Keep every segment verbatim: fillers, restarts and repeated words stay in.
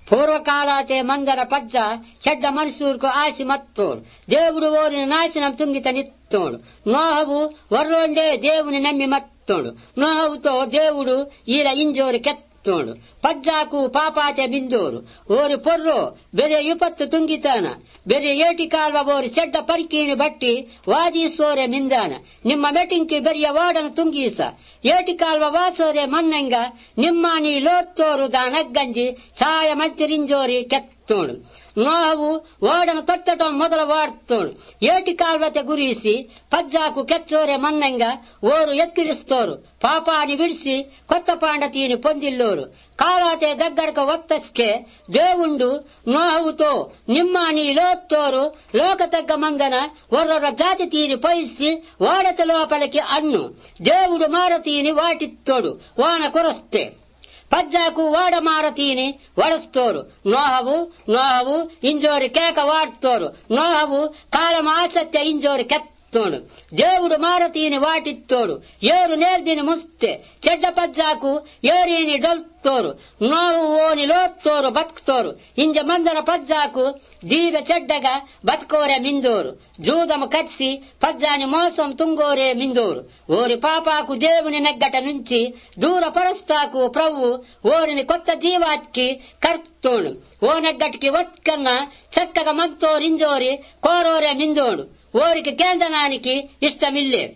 పూర్వకాలాతే మందర పజ్జ చెడ్డ మనుషూరుకు ఆసి మత్తోడు దేవుడు ఓరిని నాశనం తుంగిత నిత్తోడు నోహవు వర్రోండే దేవుని నమ్మి మత్తోడు నోహవుతో దేవుడు ఈల ఇంజోరి కెత్తోడు పజ్జాకు పాపాతే బిందోరు ఓరి పొర్రో బెರೆ యుపత్తు తుంగితాన బెರೆ ఏటి కాల్వ ఓరి చెడ్డ పరికీని బట్టి వాదీసోరే మిందాన నిమ్మ మెటింకి బెరియ వాడను తుంగీస ఏటి కాల్వ వాసోరే మన్నంగా నిమ్మ నీ లోత్తోరు దానగ్గంజి ఛాయ మల్తిరింజోరి కెత్తోడు నోహవు ఓడను తొట్టటం మొదలు వాడుతోడు ఏటి కాల్వత గురీసి పజ్జాకు కెచ్చోరే మన్నంగా ఓరు ఎక్కిరిస్తోరు పాపాని విడిసి కొత్త పాండతీని పొందిల్లోరు కాలాతే దగ్గరకు వత్తస్కే దేవుండు నోహవుతో నిమ్మ నీ లోత్తోరు లోక తగ్గ మందన ఒర్రొర జాతి తీని పోయిసి వాడత లోపలికి అన్ను దేవుడు మారతీని వాటిత్తోడు వాన కురస్తే పజ్జాకు వాడమారతీని వడస్తోరు నోహవు నోహవు ఇంజోరి కేక వాడుతోరు నోహవు కాలం ఆసత్య ఇంజోరి కెత్తోడు దేవుడు మారతీని వాటిత్తోడు ఏరు నేర్దిని ముస్తే చెడ్డ పజ్జాకు ఏరీని డొల్తోరు నోవు ఓని లోత్తోరు బతుకుతోరు ఇంజ మందర పజ్జాకు దీవ చెడ్డగా బతుకోరే మిందోరు జూదము కచ్చి పజ్జాని మోసం తుంగోరే మిందోరు ఓరి పాపాకు దేవుని నెగ్గట నుంచి దూరపరస్తాకు ప్రభు ఓరిని కొత్త జీవానికి కర్తోడు ఓ నెగ్గటికి వత్కన్నా చక్కగా మంతోరింజోరి కోరోరే మిందోడు ఓరికి కేంద్రానికి ఇష్టమిల్లే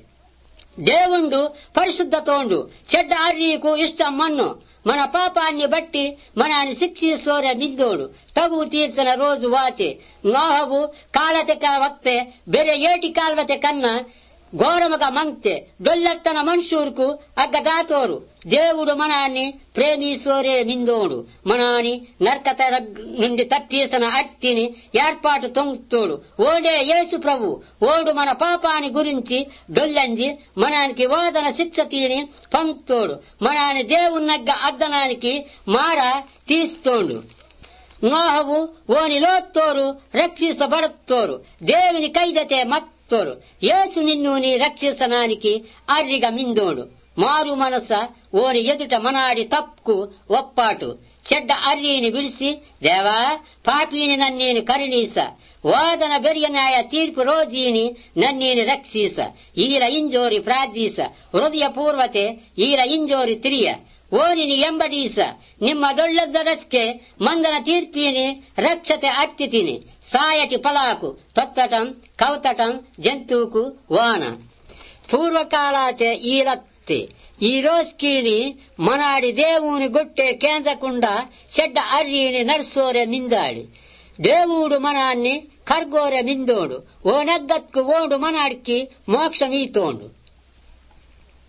దేవుండు పరిశుద్ధతోండు చెడ్డ ఆర్యకు ఇష్టం మన్ను మన పాపాన్ని బట్టి మనని శిక్షిసోరే నిందోడు తగు తీర్చిన రోజు వాచే నోహవు కాలతెక వక్తే బెరే ఏటి కాల్వతే కన్నా ఘోరముగా మంతే డొల్లెత్తన మనుషూరుకు అగ్గదాతోరు దేవుడు మనాన్ని ప్రేమీసోరే మిందోడు మనాని నరకత నుండి తప్పేసిన అట్టిని ఏర్పాటు తొంగుతోడు ఓడే యేసు ప్రభు ఓడు మన పాపాని గురించి డొల్లంజి మనానికి వాదన శిక్ష తీని పంక్తోడు మనాని దేవున్నగ్గ అద్దనానికి మార తీస్తోడు నోహవు ఓని లోత్తోరు రక్షించబడతోరు దేవుని కైదతే మత్ తోరు యేసు నిన్ను నీ రక్షించనానికి అర్రిగా మిందోడు మారు మనస ఓని ఎదుట మనాడి తప్పుకు ఒప్పాటు చెడ్డ అర్రీని విడిసి దేవా పాపీని నన్నేని కరుణీస వాదన బెరియనాయ తీర్పు రోజీని నన్నేని రక్షీస ఈల ఇంజోరి ప్రార్థీస హృదయపూర్వతే ఈల ఇంజోరి తిరియ ఓనిని ఎంబడీస నిమ్మ డొల్లద్దరస్కే మందన తీర్పిని రక్షతే అత్తితిని సాయటి పలాకు తొత్తటం కౌతటం జంతువుకు వాన పూర్వకాలాతే ఈలత్తి ఈ రోజుకీని మనాడి దేవుని గొట్టే కేంద్రకుండా చెడ్డ అర్రీని నర్సోరె నిందాడి దేవుడు మనాన్ని కర్గోరె మిందోడు ఓ నగ్గత్కు ఓడు మనాడికి మోక్షమీతోండు